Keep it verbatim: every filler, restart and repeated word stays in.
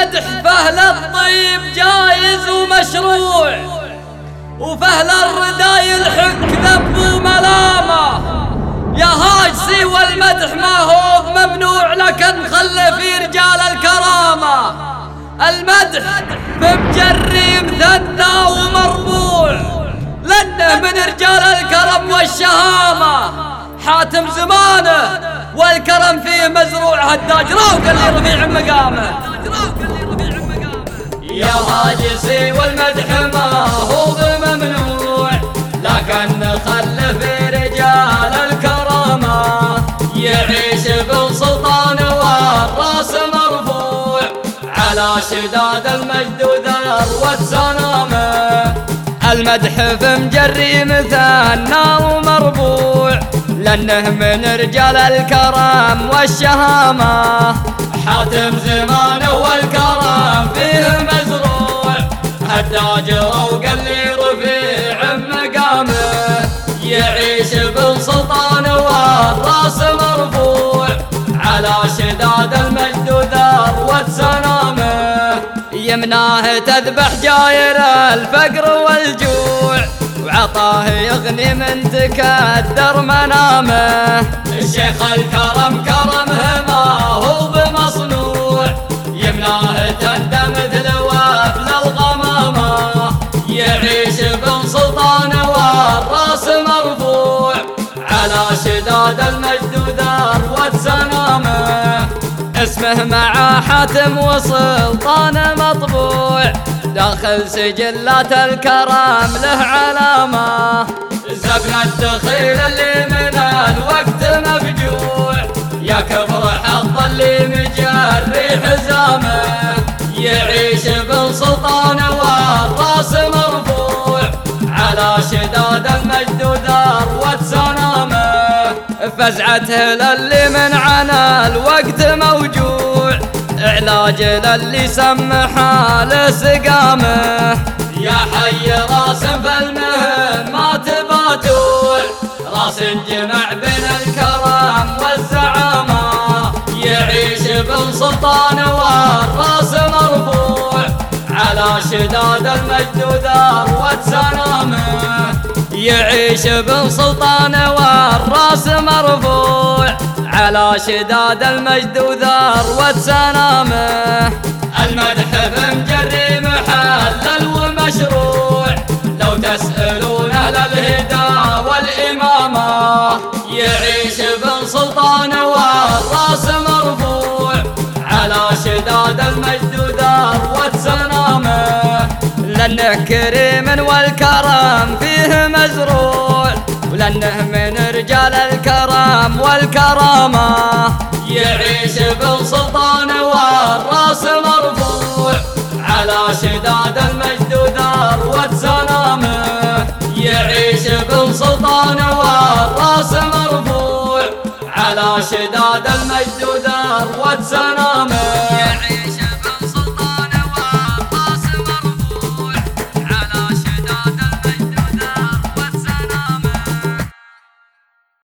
المدح فهل الطيب جايز ومشروع، وفهل الرداي الحك ذب وملامة. يا هاج سوى المدح ما هو ممنوع، لكن خلي في رجال الكرامة. المدح بمجري مثنى ومربوع، لأنه من رجال الكرم والشهامة. حاتم زمانه والكرم فيه مزروع، هالداج روق اللي رفيع مقامه. يا هاجسي والمدح ما هو ممنوع، لكن خلي في رجال الكرامة. يعيش بالسلطان والراس مرفوع، على شداد المجد وذروة سنامه. المدح في مجري مثنى ومربوع، لأنه من رجال الكرم والشهامة. حاتم زمانه والكرم فيه مزروع، هالداج روق اللي رفيع مقامه. يعيش بالسلطان والراس مرفوع، على شداد المجد وذروة سنامه. يمناه تذبح جاير الفقر والجوع، وعطاه يغني من تكدر منامه. الشيخ الكرم كرمه ما هو بمصنوع، يمناه تندى مثل وافل الغمامة. يعيش بالسلطان والراس مرفوع، على شداد المجد وذروة سنامه. اسمه مع حاتم وسلطان مطبوع، داخل سجلات الكرم له علامة. زبن الدخيل اللي من الوقت مفجوع، يا كبر حظ اللي مجري حزامه. يعيش بالسلطان والراس مرفوع، على شداد المجد وذروة سنامه. فزعته للي من عنا الوقت موجوع، علاج للي سمح لسقامه. يا حي راس فالمهم ما تباتوع، راس جمع بين الكرم والزعامة. يعيش بالسلطان والراس مرفوع، على شداد المجد وذروة سنامه. يعيش بالسلطان والراس مرفوع، على شداد المجد وذروة سنامه. المدح بمجري محلل ومشروع، لو تسألون أهل الهدى والإمامة. يعيش بالسلطان والراس مرفوع، على شداد المجد وذروة سنامه. لأنه كريم والكرم فيه مزروع، ولأنه من رجال الكرم والكرامة. يعيش بالسلطان والراس مرفوع، على شداد المجد وذروة سنامه. يعيش بالسلطان والراس مرفوع، على شداد المجد وذروة سنامه.